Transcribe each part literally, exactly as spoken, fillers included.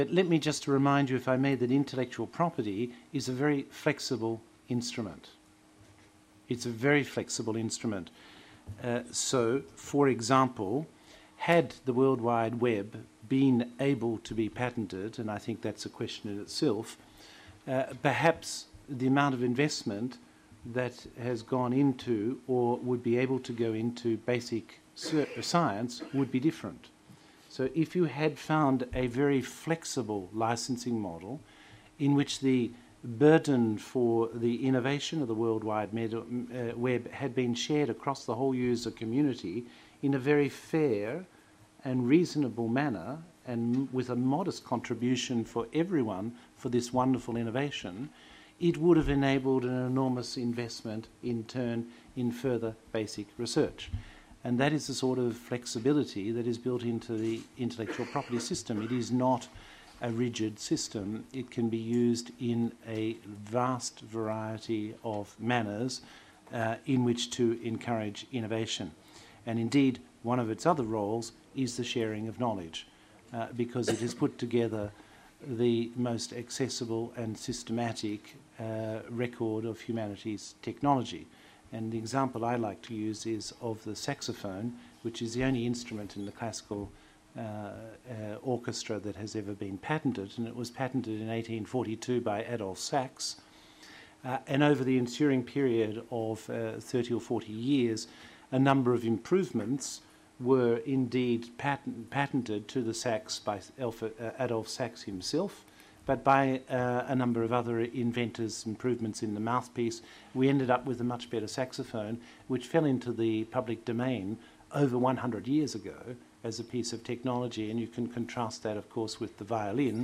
But let me just remind you, if I may, that intellectual property is a very flexible instrument. It's a very flexible instrument. Uh, so, for example, had the World Wide Web been able to be patented, and I think that's a question in itself, uh, perhaps the amount of investment that has gone into or would be able to go into basic science would be different. So if you had found a very flexible licensing model in which the burden for the innovation of the World Wide uh, Web had been shared across the whole user community in a very fair and reasonable manner and with a modest contribution for everyone for this wonderful innovation, it would have enabled an enormous investment in turn in further basic research. And that is the sort of flexibility that is built into the intellectual property system. It is not a rigid system. It can be used in a vast variety of manners uh, in which to encourage innovation. And indeed, one of its other roles is the sharing of knowledge, uh, because it has put together the most accessible and systematic uh, record of humanities technology. And the example I like to use is of the saxophone, which is the only instrument in the classical uh, uh, orchestra that has ever been patented, and it was patented in eighteen forty-two by Adolphe Sax. Uh, and over the ensuing period of uh, thirty or forty years, a number of improvements were indeed patent, patented to the sax by Alpha, uh, Adolphe Sax himself, but by uh, a number of other inventors, improvements in the mouthpiece. We ended up with a much better saxophone, which fell into the public domain over one hundred years ago as a piece of technology. And you can contrast that, of course, with the violin,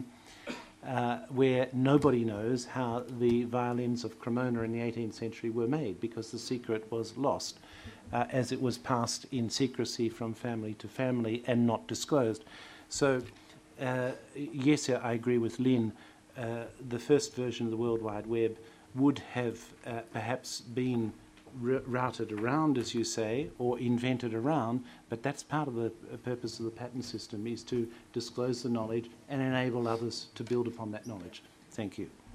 uh, where nobody knows how the violins of Cremona in the eighteenth century were made, because the secret was lost uh, as it was passed in secrecy from family to family and not disclosed. So, uh, yes, I agree with Lynn. Uh, the first version of the World Wide Web would have uh, perhaps been routed around, as you say, or invented around, but that's part of the purpose of the patent system, is to disclose the knowledge and enable others to build upon that knowledge. Thank you.